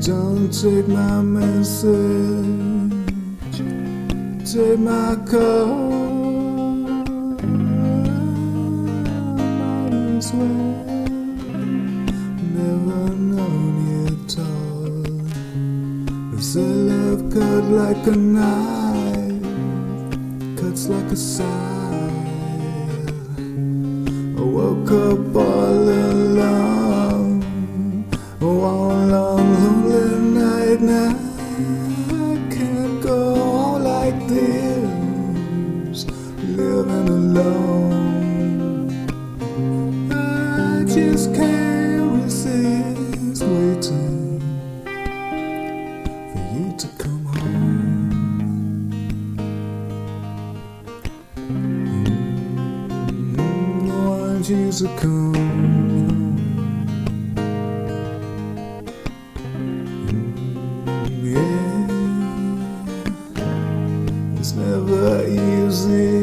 Don't take my message, take my call. Might as well never known you at all. It's a love cut like a knife, cuts like a scythe. I woke up all alone, one long lonely night. Now I can't go on like this, living alone. I just can't resist waiting for you to come home. I want you to come home. It's never easy,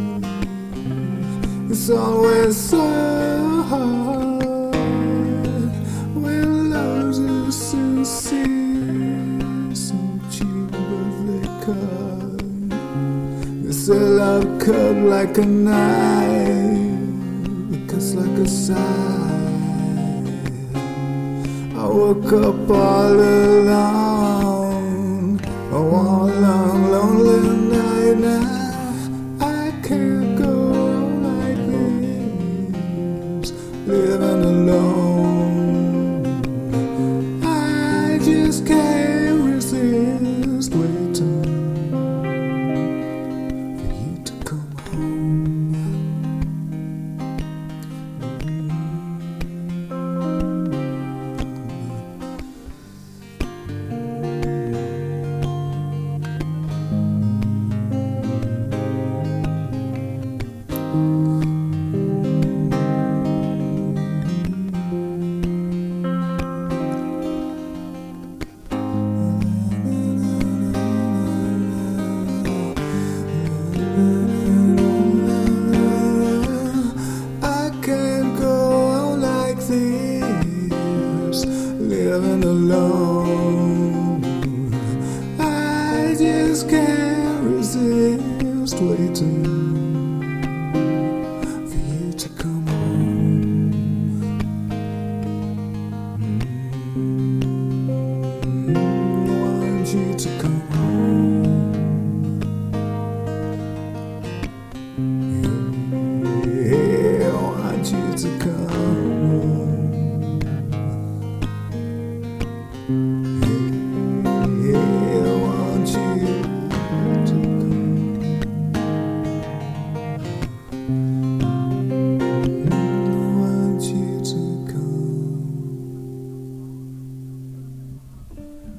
it's always so hard when love's are sincere, so cheap but they cut. It's a love cut like a knife, it cuts like a scythe. I woke up all alone, one long lonely night. Now I can't go like this, living alone. I just can't resist waiting for you to come home. Living alone, I just can't resist waiting